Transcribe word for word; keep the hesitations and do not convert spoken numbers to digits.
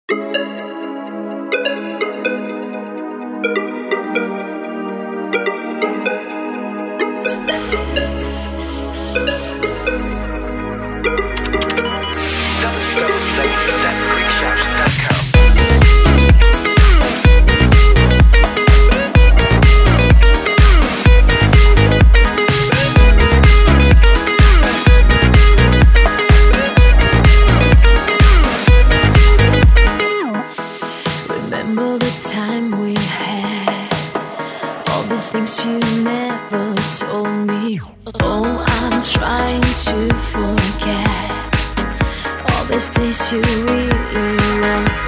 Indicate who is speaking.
Speaker 1: Remember the time we had, all these things you never told me. Oh, I'm trying to forget all these days you really loved